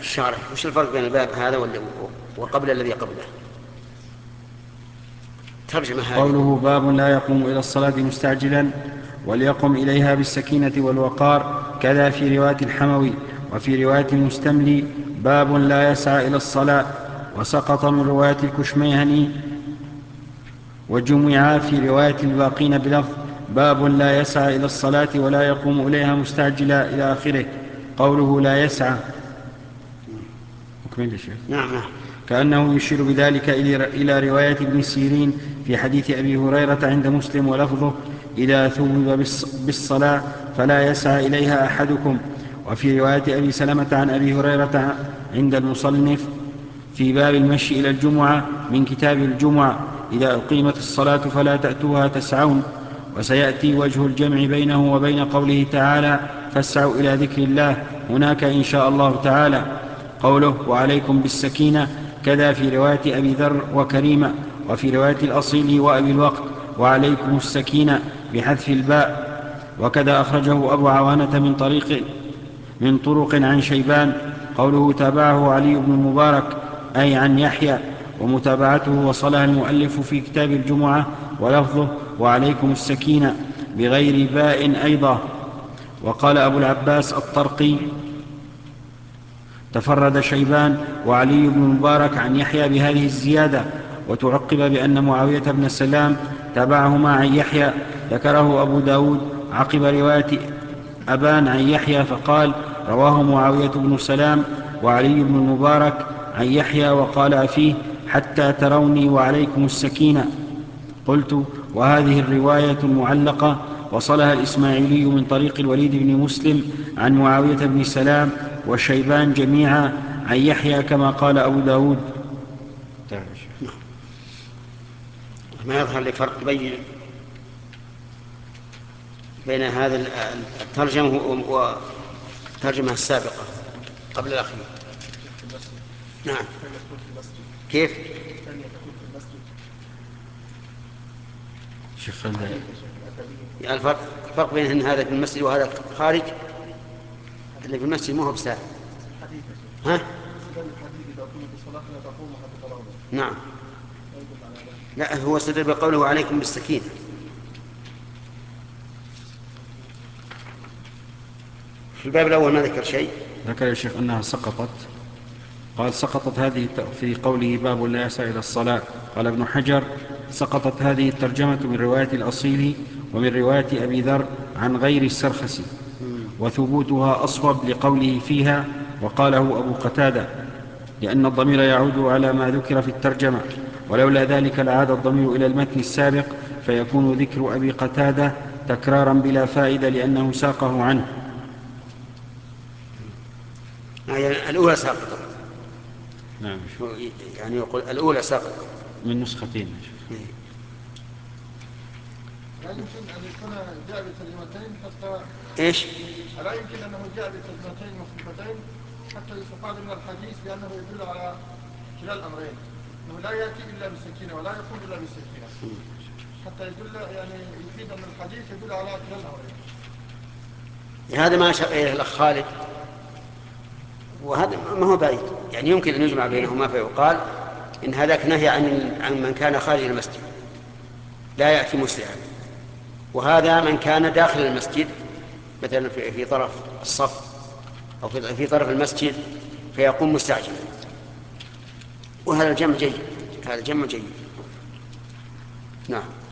الشارح وش الفرق بين الباب هذا وقبل الذي قبله؟ ترجمة هذه. قوله باب لا يقوم إلى الصلاة مستعجلا وليقم إليها بالسكينة والوقار، كذا في رواية الحموي. وفي رواية المستملي باب لا يسعى إلى الصلاة. وسقط من رواية الكشميهني وجمع في رواية الباقين بلفظ باب لا يسعى إلى الصلاة ولا يقوم إليها مستعجلا إلى آخره. قوله لا يسعى أكمل الشيخ. نعم. كأنه يشير بذلك إلى رواية ابن سيرين في حديث أبي هريرة عند مسلم ولفظه إذا ثوب بالصلاة فلا يسعى إليها أحدكم. وفي رواية أبي سلمة عن أبي هريرة عند المصنف في باب المشي إلى الجمعة من كتاب الجمعة إذا أقيمت الصلاة فلا تأتوها تسعون. وسيأتي وجه الجمع بينه وبين قوله تعالى فاسعوا إلى ذكر الله هناك إن شاء الله تعالى. قوله وعليكم بالسكينة كذا في رواية أبي ذر وكريمة. وفي رواية الأصيل وأبي الوقت وعليكم السكينة بحذف الباء. وكذا أخرجه أبو عوانة من طرق عن شيبان. قوله تابعه علي بن المبارك أي عن يحيى، ومتابعته وصلها المؤلف في كتاب الجمعة ولفظه وعليكم السكينة بغير باء أيضا. وقال أبو العباس الطرقي تفرد شيبان وعلي بن المبارك عن يحيى بهذه الزيادة. وتعقب بأن معاوية بن سلام تابعهما عن يحيى. ذكره أبو داود عقب رواية أبان عن يحيى فقال رواه معاوية بن سلام وعلي بن المبارك عن يحيى وقال فيه حتى تروني وعليكم السكينة. قلت وهذه الرواية المعلقة وصلها الإسماعيلي من طريق الوليد بن مسلم عن معاوية بن سلام وشيبان جميعا عن يحيى كما قال أبو داود. ما يظهر لي فرق بين هذا الترجمة والترجمة السابقة قبل الأخير. نعم. كيف؟ يعني الفرق بين أن هذا في المسجد وهذا خارج. اللي في المسجد ما هو بسهل. ها؟ نعم. لا هو استدل بقوله عليكم بالسكينة. في الباب الأول ما ذكر شيء. ذكر يا شيخ أنها سقطت. قال سقطت هذه في قوله باب لا يسعى إلى الصلاة. قال ابن حجر سقطت هذه الترجمة من رواية الأصيل ومن رواية أبي ذر عن غير السرخسي، وثبوتها أصوب لقوله فيها وقاله أبو قتادة لأن الضمير يعود على ما ذكر في الترجمة، ولولا ذلك لعاد الضمير إلى المتن السابق فيكون ذكر أبي قتادة تكرارا بلا فائدة لأنه ساقه عنه. يعني الأولى ساقطة. نعم. يعني يقول الأولى ساقطة من نسختين. لا يمكن أن يكون جاء بترجمتين حتى إيش؟ لا يمكن أنه جاء بترجمتين مختلفتين حتى يستفاد من الحديث لأنه يدل على كلا الأمرين، أنه لا يأتي إلا بالسكينة ولا يقوم إلا بالسكينة، حتى يدل يعني يفيد أن الحديث يدل على كلا الأمرين. هذا ما أشار إليه الأخ خالد، وهذا ما هو بعيد، يعني يمكن أن يجمع بينهما فيقال إن هذاك نهي عن من كان خارج المسجد لا يأتي مسرعا، وهذا من كان داخل المسجد مثلا في طرف الصف أو في طرف المسجد فيقوم مستعجلا، وهذا الجمع جيد. هذا الجمع جيد. نعم.